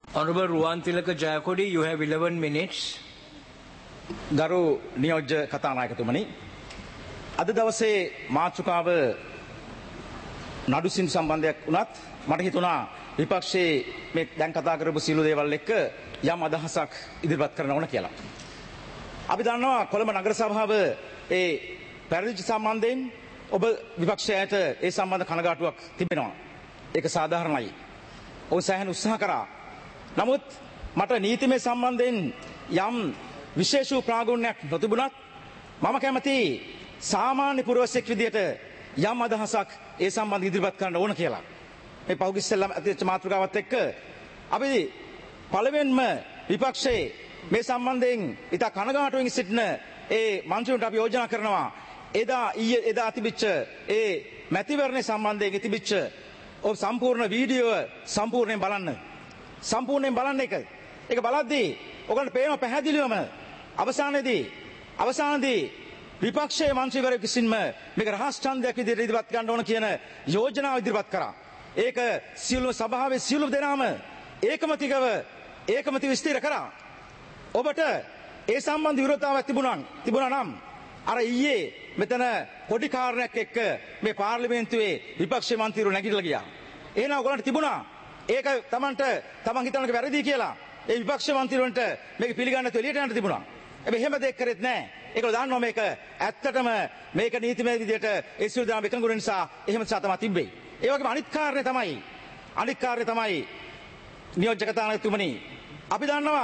Honorable Ruwantilaka Jayakodi, you have 11 minutes. ගරු නියෝජ්‍ය කතානායකතුමනි අද දවසේ මාතෘකාව නඩුසින් සම්බන්ධයක් වුණත් මට හිතුණා විපක්ෂයේ මේ දැන් කතා කරපු සියලු දේවල් එක්ක යම් අදහසක් ඉදිරිපත් කරන්න ඕන කියලා. අපි දන්නවා කොළඹ නගර සභාව ඒ පැරදිච්ච සම්බන්ධයෙන් ඔබ විපක්ෂයට ඒ සම්බන්ධ කනගාටුවක් තිබෙනවා. ඒක සාධාරණයි. ඔවුන් සෑහෙන උත්සාහ කරා. නමුත් මට නීතිමය සම්බන්ධයෙන් යම් විශේෂ ප්‍රාගුණ්‍යයක් නොතිබුණත් මම කැමති සාමාන්‍ය පුරවැසියෙක් විදියට යම් අදහසක් ඒ සම්බන්ධ ඉදිරිපත් කරන්න ඕන කියලා. මේ පහුගිය ඉස්සෙල්ලා ඇතිවෙච්ච මාතෘකාවත් එක්ක අපි පළවෙනිම විපක්ෂයේ මේ සම්බන්ධයෙන් ඉතා කනගාටුවෙන් සිටින ඒ මන්ත්‍රීවරුන්ට අපි යෝජනා කරනවා එදා තිබිච්ච ඒ මැතිවරණ සම්බන්ධයෙන් තිබිච්ච ඔය සම්පූර්ණ වීඩියෝ සම්පූර්ණයෙන් බලන්න. සම්පූර්ණයෙන් බලන්න එක. ඒක බලද්දී ඔයගොල්ලන්ට පේනවා පැහැදිලිවම අවසානයේදී විපක්ෂයේ මන්ත්‍රීවරයෙකු විසින්ම මේක රහස් ඡන්දයක් විදිහට ඉදිරිපත් ගන්න ඕන කියන යෝජනාව ඉදිරිපත් කරා. ඒක සියලුම සභාවේ සියලු දෙනාම ඒකමතිකව ස්ථිර කරා. ඔබට ඒ සම්බන්ධ විරෝධතාවයක් තිබුණා නම් අර ඊයේ මෙතන පොඩි කාරණයක් එක්ක මේ පාර්ලිමේන්තුවේ විපක්ෂ මන්ත්‍රීවරු නැගිටලා ගියා. එහෙනම් ඔයගොල්ලන්ට තිබුණා ඒක තමන් හිතනක වැරදි කියලා. ඒ විපක්ෂ මන්ත්‍රීවරුන්ට මේක පිළිගන්න නැතුව එළියට යන්න තිබුණා. හැබැයි එහෙම දෙයක් කරෙත් නැහැ. ඒකෝ දන්නවා මේක ඇත්තටම මේක නීතිමය විදියට ඒ සියලු දෙනා එකඟුන නිසා එහෙම තමයි තිබ්බේ. ඒ වගේම අනිත් කාරණේ තමයි නියෝජ්‍ය කතානායකතුමනි අපි දන්නවා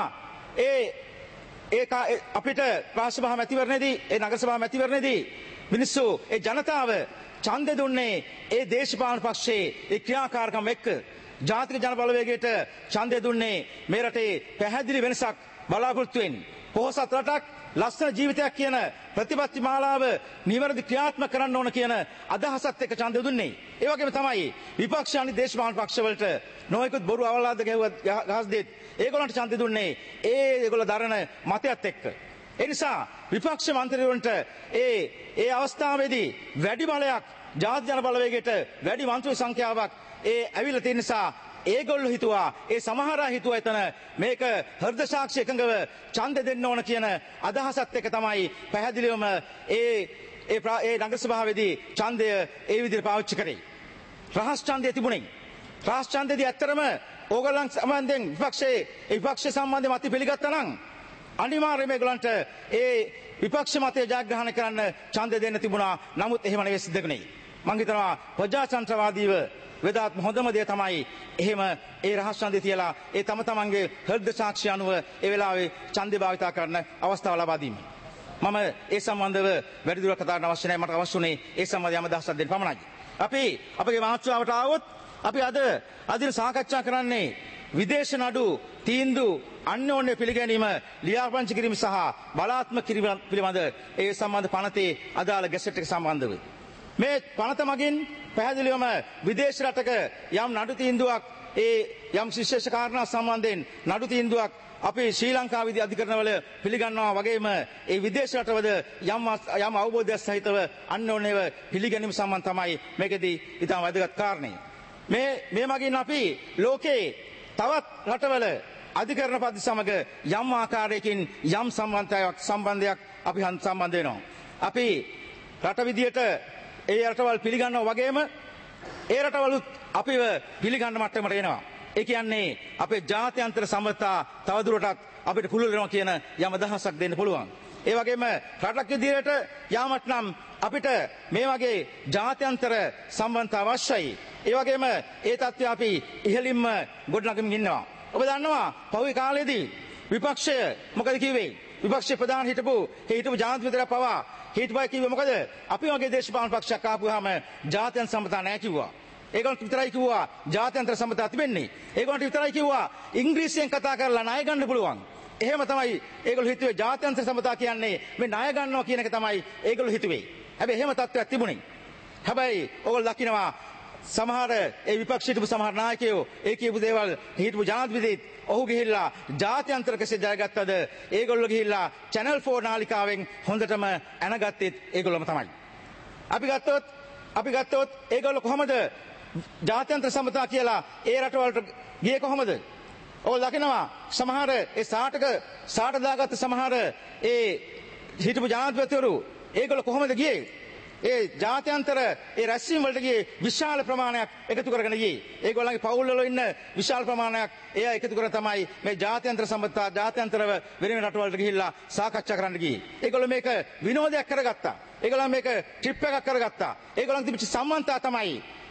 අපිට රාජ්‍ය සභා මැතිවරණයේදී ඒ නගර සභා මැතිවරණයේදී මිනිස්සු ඒ ජනතාව ඡන්දෙ දුන්නේ ඒ දේශපාලන පක්ෂයේ ඒ ක්‍රියාකාරකම් එක්ක ජාතික ජන බලවේගයට ඡන්දය දුන්නේ මේ රටේ පැහැදිලි වෙනසක් බලාපොරොත්තු වෙන්නේ. පොහොසත් රටක් ලස්සන ජීවිතයක් කියන ප්‍රතිපත්ති මාලාව නිවැරදි ක්‍රියාත්මක කරන්න ඕන කියන අදහසත් එක්ක ඡන්දය දුන්නේ. ඒ වගේම තමයි විපක්ෂානි දේශපාලන පක්ෂවලට නොයෙකුත් බොරු අවලාද ගහස් දෙත් ඒගොල්ලන්ට ඡන්දය දුන්නේ ඒගොල්ලෝ දරන මතයත් එක්ක. ඒ නිසා විපක්ෂ මන්ත්‍රීවරුන්ට ඒ අවස්ථාවේදී වැඩි බලයක් ජාතික ජන බලවේගයට වැඩි මන්ත්‍රී සංඛ්‍යාවක් ඇවිල්ලා තියෙන නිසා ඒගොල්ලෝ හිතුවා සමහර අය හිතුවා එතන මේක හෘද සාක්ෂි එකඟව ඡන්ද දෙන්න ඕන කියන අදහසත් එක තමයි පැහැදිලිවම ඒ නගර සභාවේදී ඡන්දය ඒ විදිහට පාවිච්චි කරේ. රහස් ඡන්දය තිබුණේ. රහස් ඡන්දයේදී ඇත්තරම ඕගොල්ලන් සම්බන්ධයෙන් විපක්ෂ සම්බන්ධයෙන් මත පිළිගත්තා නම් අනිවාර්යයෙන්ම ඒගොල්ලන්ට විපක්ෂ මතය ජයග්‍රහණය කරන්න ඡන්ද දෙන්න තිබුණා. නමුත් එහෙම නෙවෙයි සිද්ධ වෙන්නේ. මම හිතනවා ප්‍රජාතන්ත්‍රවාදීව වෙදාත්ම හොඳම දේ තමයි එහෙම රහස් ඡන්දය තියලා තම තමන්ගේ හෘද සාක්ෂි අනුව ඒ වෙලාවේ ඡන්දය භාවිතා කරන්න අවස්ථාව ලබා දීම. මම ඒ සම්බන්ධව වැඩිදුරටත් කතා කරන්න අවශ්‍ය නැහැ. මට අවශ්‍ය උනේ ඒ සම්බන්ධව යම් අදහසක් දෙන්න පමණයි. අපි අපගේ මාතෘකාවට ආවොත් අපි අද සාකච්ඡා කරන්නේ විදේශ නඩු තීන්දුව අන්‍යෝන්‍ය පිළිගැනීම ලියාපදිංචි කිරීම සහ බලාත්මක කිරීම පිළිබඳ ඒ සම්බන්ධ පනතේ අදාළ ගැසට් එක සම්බන්ධව මේ පනත මගින් පැහැදිලිවම විදේශ රටක යම් නඩු තීන්දුවක් යම් විශේෂ කාරණා සම්බන්ධයෙන් නඩු තීන්දුවක් අපි ශ්‍රී ලංකා විධි අධිකරණවල පිළිගන්නවා වගේම විදේශ රටවල යම් අවබෝධයක් සහිතව අන්‍යෝන්‍යව පිළිගැනීම සම්බන්ධ තමයි මේකෙදී ඉතාම වැදගත් කාරණේ. මේ මගින් අපි ලෝකේ තවත් රටවල අධිකරණ පද්ධති සමග යම් ආකාරයකින් යම් සම්බන්ධයක් අපි සම්බන්ධ වෙනවා. අපි රට විදියට රටවල් පිළිගන්නවා වගේම රටවලුත් අපිව පිළිගන්න මට්ටමට එනවා. ඒ කියන්නේ අපේ ජාත්‍යන්තර සම්බන්ධතා තවදුරටත් අපිට පුළුල් වෙනවා කියන යම් අදහසක් දෙන්න පුළුවන්. ඒ වගේම රටක් විදියට යාමත් නම් අපිට මේ වගේ ජාත්‍යන්තර සම්බන්ධතා අවශ්‍යයි. ඒ වගේම තත්ත්වය අපි ඉහළින්ම ගොඩනගමින් ඉන්නවා. ඔබ දන්නවා පහුගිය කාලේදී විපක්ෂය මොකද කිව්වේ? විපක්ෂ ප්‍රධාන හිටපු ජනාධිපතිතුමා පවා හිටපුවා කිව්වේ මොකද? අපි වගේ දේශපාලන පක්ෂයක් ආපුවාම ජාත්‍යන්තර සම්බන්ධතා නැහැ කිව්වා. ඒගොල්ලෝ විතරයි කිව්වා ජාත්‍යන්තර සම්බන්ධතා තිබෙන්නේ. ඒගොල්ලෝ විතරයි කිව්වා ඉංග්‍රීසියෙන් කතා කරලා ණය ගන්න පුළුවන්. එහෙම තමයි ඒගොල්ලෝ හිතුවේ ජාත්‍යන්තර සම්බන්ධතා කියන්නේ මේ ණය ගන්නවා කියන එක තමයි ඒගොල්ලෝ හිතුවේ. හැබැයි එහෙම තත්ත්වයක් තිබුණේ. හැබැයි ඕගොල්ලෝ දකිනවා සමහර විපක්ෂ හිටපු සමහර නායකයෝ කියපු දේවල් හිටපු ජනාධිපතිත් ඔහු ගිහිල්ලා ජාත්‍යන්තර කෙසේ ජයගත්තද ඒගොල්ලෝ ගිහිල්ලා channel 4 නාලිකාවෙන් හොඳටම ඇනගත්තෙත් ඒගොල්ලෝම තමයි. අපි ගත්තොත් ඒගොල්ලෝ කොහමද ජාත්‍යන්තර සම්බන්ධතා කියලා රටවලට ගියේ කොහමද? ඔයගොල්ලෝ දකිනවා සමහර ඒ සාට දාගත්ත සමහර ඒ හිටපු ජනාධිපතිවරු ඒගොල්ලෝ කොහොමද ගියේ? ඒ ජාත්‍යන්තර ඒ රැස්වීම වලට ගියේ විශාල ප්‍රමාණයක් එකතු කරගෙන ගියේ. ඒගොල්ලන්ගේ පවුල් වල ඉන්න විශාල ප්‍රමාණයක් එයා එකතු කරගෙන තමයි මේ ජාත්‍යන්තර සම්බන්ධතා ජාත්‍යන්තරව වෙන රටවලට ගිහිල්ලා සාකච්ඡා කරන්න ගියේ. ඒගොල්ලෝ මේක විනෝදයක් කරගත්තා. ඒගොල්ලෝ මේක ට්‍රිප් එකක් කරගත්තා. ඒගොල්ලන් තිබිච්ච සම්බන්ධතා තමයි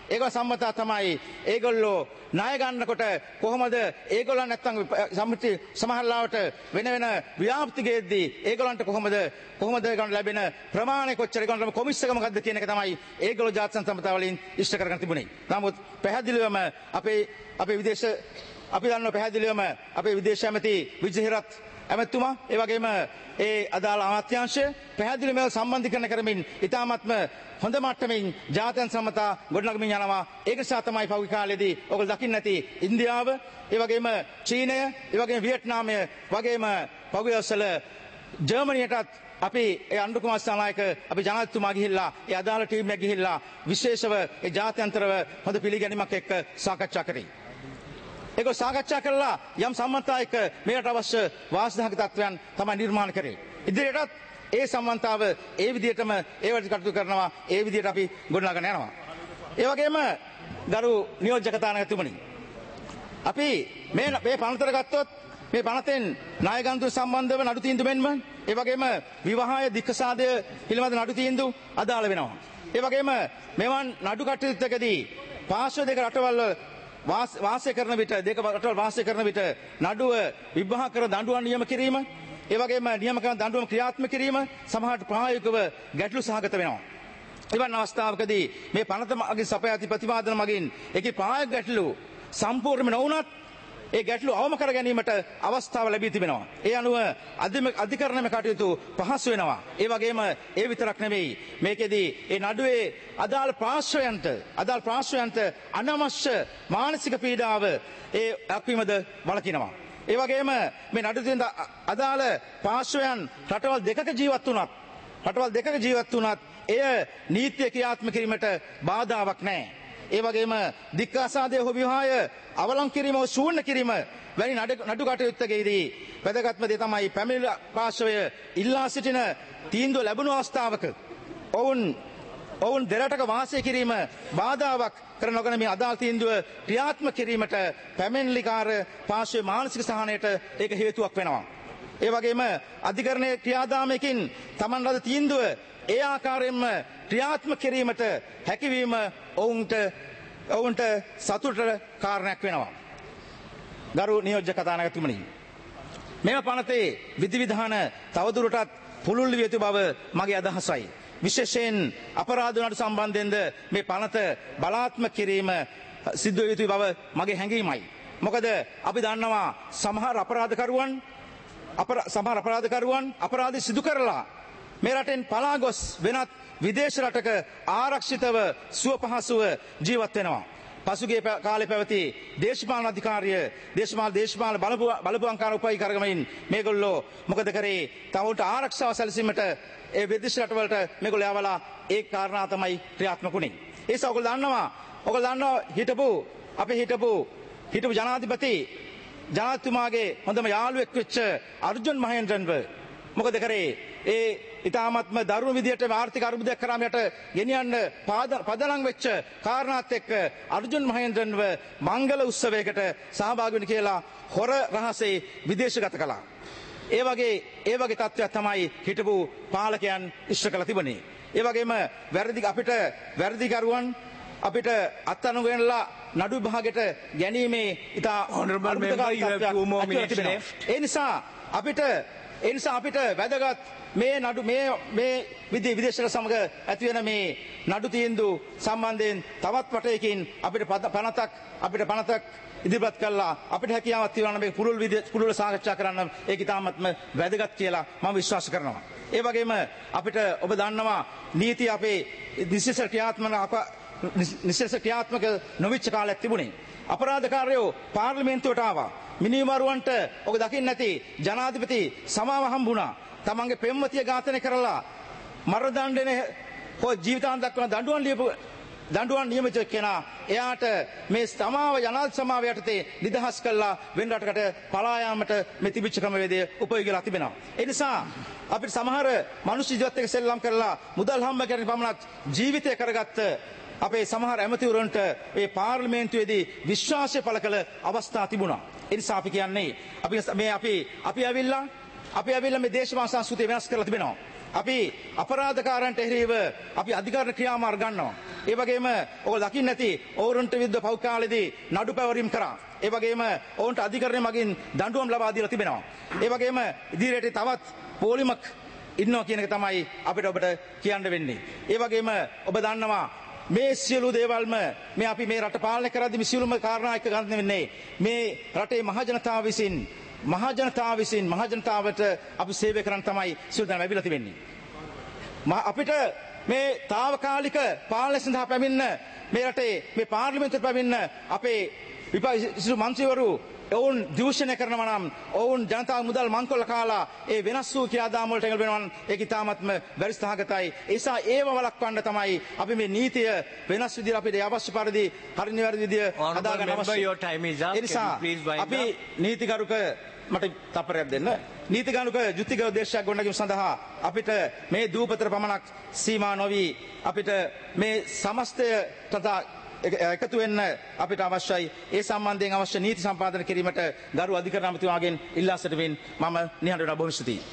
ඒගොල්ලෝ ණය ගන්නකොට කොහොමද ඒගොල්ලන් නැත්තම් සම්මුති සමහරලාවට වෙන ව්‍යාපෘති ගේද්දී ඒගොල්ලන්ට කොහොමද ගන්න ලැබෙන ප්‍රමාණය කොච්චර ඒගොල්ලන්ට කොමිස්සක මොකද්ද කියන එක තමයි ඒගොල්ලෝ ජාත්‍යන්තර සම්බන්ධතා වලින් ඉෂ්ට කරගෙන තිබුණේ. නමුත් පැහැදිලිවම අපේ විදේශ අපි දන්නවා පැහැදිලිවම අපේ විදේශ ඇමති විජේහිරත් ඇමතුමා ඒ වගේම ඒ අදාළ අමාත්‍යාංශය පැහැදිලිව සම්බන්ධීකරණය කරමින් ඉතාමත්ම හොඳ මට්ටමින් ජාත්‍යන්තර සම්මතා ගොඩනගමින් යනවා. ඒක නිසා තමයි පෞද්ගලික කාලයේදී ඔයගොල්ලෝ දකින්න ඇති ඉන්දියාව, ඒ වගේම චීනය, ඒ වගේම වියට්නාමය වගේම පෞද්ගලික වසල ජර්මනියටත් අපි ඒ අනුර කුමාර සනායක අපි ජනාධිපතිතුමා ගිහිල්ලා ඒ අදාළ ටීම් එක ගිහිල්ලා විශේෂව ඒ ජාත්‍යන්තරව හොඳ පිළිගැනීමක් එක්ක සාකච්ඡා කරේ. ඒක සාකච්ඡා කරලා යම් සම්මතයක මේකට අවශ්‍ය වාස්තවික තත්වයන් තමයි නිර්මාණය කරේ. ඉදිරියටත් ඒ සම්මතාව ඒ විදිහටම ඒවට කටයුතු කරනවා. ඒ විදිහට අපි ගොඩනගාගෙන යනවා. ඒ වගේම ගරු නියෝජ්‍ය කතානායකතුමනි, අපි මේ පනතර ගත්තොත් මේ පනතෙන් ණයගන්තු සම්බන්ධව නඩු තීන්දුව මෙන්ම ඒ වගේම විවාහය දික්කසාදය පිළිබඳ නඩු තීන්දුව අදාළ වෙනවා. ඒ වගේම මෙවන් නඩු කටයුත්තකදී පාර්ශ්ව දෙක රටවල් වාසය කරන විට දෙක රටවල් වාසය කරන විට නඩුව විභාග කර දඬුවම් නියම කිරීම, ඒ වගේම නියම කරන දඬුවම් ක්‍රියාත්මක කිරීම සමහරට ප්‍රායෝගිකව ගැටලු සහගත වෙනවා. එවන් අවස්ථාවකදී මේ පනත මගින් සපයාති ප්‍රතිවාදන මගින් ඒකේ ප්‍රායෝගික ගැටලු සම්පූර්ණයෙන්ම නොවුනත් ඒ ගැටලු අවම කර ගැනීමට අවස්ථාව ලැබී තිබෙනවා. ඒ අනුව අධිකරණයේ කටයුතු පහසු වෙනවා. ඒ වගේම ඒ විතරක් නෙවෙයි මේකෙදී ඒ නඩුවේ අදාළ ප්‍රාශ්‍රයන්ට අනවශ්‍ය මානසික පීඩාව ඒ අක්වීමද වළකිනවා. ඒ වගේම මේ නඩුවෙන් අදාළ පාර්ශ්වයන් රටවල් දෙකක ජීවත් වුණත් එය නීතිය ක්‍රියාත්මක කිරීමට බාධාවක් නැහැ. ඒ වගේම දික්කාසාදය හෝ විවාහය අවලං කිරීම හෝ ශූන්‍ය කිරීම වැනි නඩු කටයුත්තකදී වැදගත්ම දේ තමයි පැමිණිලි පාර්ශවය ඉල්ලා සිටින තීන්දුව ලැබුණු අවස්ථාවක ඔවුන් දෙරටක වාසය කිරීම බාධාවක් කර නොගෙන මේ අදාළ තීන්දුව ක්‍රියාත්මක කිරීමට පැමිණිලිකාර පාර්ශවයේ මානසික සහනයට ඒක හේතුවක් වෙනවා. ඒ වගේම අධිකරණයේ ක්‍රියාදාමයකින් තමන් ලද තීන්දුව ඒ ආකාරයෙන්ම ක්‍රියාත්මක කිරීමට හැකියවීම ඔවුන්ට සතුටට කාරණයක් වෙනවා. ගරු නියෝජ්‍ය කතානායකතුමනි, මෙම පනතේ විධිවිධාන තවදුරටත් පුළුල් විය යුතු බව මගේ අදහසයි. විශේෂයෙන් අපරාධ නඩු සම්බන්ධයෙන්ද මේ පනත බලාත්මක කිරීම සිද්ධ විය යුතු බව මගේ හැඟීමයි. මොකද අපි දන්නවා සමහර අපරාධකරුවන් අපරාධ සිදු කරලා මේ රටෙන් පලා ගොස් වෙනත් විදේශ රටක ආරක්ෂිතව සුව පහසුව ජීවත් වෙනවා. පසුගිය කාලේ පැවති දේශපාලන අධිකාරිය දේශපාලන බලපුවන්කාර උපයි කරගමින් මේගොල්ලෝ මොකද කරේ? තවුන්ට ආරක්ෂාව සැලසීමට ඒ විදේශ රටවලට මේගොල්ලෝ යවලා ඒ කාරණා තමයි ක්‍රියාත්මක වුණේ. ඒ නිසා ඔයගොල්ලෝ දන්නවා හිටපු ජනාධිපතිතුමාගේ හොඳම යාළුවෙක් වෙච්ච අර්ජුන් මහේන්ද්‍රන්ව මොකද කරේ? ඒ ඉතාමත්ම දරුණු විදියට ආර්ථික අර්බුදයක් කරාම යට ගෙනියන්න පදනම් වෙච්ච කාරණාත් එක්ක අර්ජුන් මහේන්ද්‍රන්ව මංගල උත්සවයකට සහභාගී වෙන්න කියලා හොර රහසේ විදේශගත කළා. ඒ වගේ තත්ත්වයක් තමයි හිටපු පාලකයන් ඉෂ්ට කළ තිබුණේ. ඒ වගේම වැරදිකරුවන් අපිට අත්අඩංගුවෙන්ලා නඩු විභාගයට ගැනීමේ ඉතා ඒ නිසා අපිට වැදගත් මේ විදේශ සමග ඇතිවෙන මේ නඩු තීන්දුව සම්බන්ධයෙන් තවත් වටයකින් අපිට පනතක් ඉදිරිපත් කළා අපිට හැකියාවක් තියෙනවා මේ පුළුල් සාකච්ඡා කරන්න. ඒක ඉතාමත්ම වැදගත් කියලා මම විශ්වාස කරනවා. ඒ වගේම අපිට ඔබ දන්නවා නීතිය අපේ නිශ්චිත ක්‍රියාත්මක නොවිච්ච කාලයක් තිබුණේ. අපරාධකාරයෝ පාර්ලිමේන්තුවට ආවා. මිනිමරුවන්ට ඔක දකින්න නැති ජනාධිපති සමාව හම්බුණා. තමන්ගේ පෙම්වතිය ඝාතනය කරලා මරණ දඬුවම හෝ ජීවිතාන්ත දක්වන දඬුවම් ලියපු දඬුවම් නියමිත කෙනා එයාට මේ සමාව ජනාධිපති සමාව යටතේ නිදහස් කළා වෙන රටකට පලා යාමට මේ තිබිච්ච ක්‍රමවේදය උපයෝගීලා තිබෙනවා. ඒ නිසා අපිට සමහර මිනිස් ජීවිතයක සෙල්ලම් කරලා මුදල් හම්බ කරගෙන පමණක් ජීවිතය කරගත්ත අපේ සමහර ඇමතිවරුන්ට මේ පාර්ලිමේන්තුවේදී විශ්වාසය පළ කළ අවස්ථා තිබුණා. ඒ නිසා අපි කියන්නේ අපි ඇවිල්ලා මේ දේශපාලන සංස්කෘතිය වෙනස් කරලා තිබෙනවා. අපි අපරාධකාරයන්ට එරෙහිව අපි අධිකාර ක්‍රියාමාර්ග ගන්නවා. ඒ වගේම ඔයගොල්ලෝ දකින්න ඇති ඕරුන්ට විරුද්ධ පව් කාලෙදී නඩු පැවරීම් කරා. ඒ වගේම ඔවුන්ට අධිකරණය මගින් දඬුවම් ලබා දීලා තිබෙනවා. ඒ වගේම ඉදිරියට තවත් පොලිමක් ඉන්නවා කියන එක තමයි අපිට ඔබට කියන්න වෙන්නේ. ඒ වගේම ඔබ දන්නවා මේ සියලු දේවල්ම මේ අපි මේ රට පාලනය කරද්දී මේ සියලුම කාරණා එක්ක ගන්න වෙන්නේ මේ රටේ මහජනතාවට අපි සේවය කරන්න තමයි සියලු දෙනා ලැබිලා තිබෙන්නේ. අපිට මේ తాවකාලික පාලනය සඳහා පැමිණ මේ රටේ මේ පාර්ලිමේන්තුවට පැමිණ අපේ විපක්ෂ මන්ත්‍රීවරු ඔවුන් දූෂණය කරනවා නම් ඔවුන් ජනතාව මුදල් මංකොල්ල කාලා ඒ වෙනස් වූ ක්‍රියාදාම වලට එළඹ වෙනවා නම් ඒක ඉතාමත්ම වැරදිසහගතයි. ඒ නිසා ඒව වළක්වන්න තමයි අපි මේ නීතිය වෙනස් විදිහට අපිට අවශ්‍ය පරිදි හරි නිවැරදි විදිහ හදාගන්න අවශ්‍යයි. ඒ නිසා අපි නීතිගරුක මට තප්පරයක් දෙන්න. නීතිගරුක ජුතික උද්දේශයක් ගොඩනැගීම සඳහා අපිට මේ දූපතට පමණක් සීමා නොවි අපිට මේ සමස්තය තථා එකතු වෙන්න අපිට අවශ්‍යයි. ඒ සම්බන්ධයෙන් අවශ්‍ය නීති සම්පාදනය කිරීමට ගරු අධිකරණ අමාත්‍යවරයාගෙන් ඉල්ලා සිටිමින් මම නිහඬව බොහොම ස්තුතියි.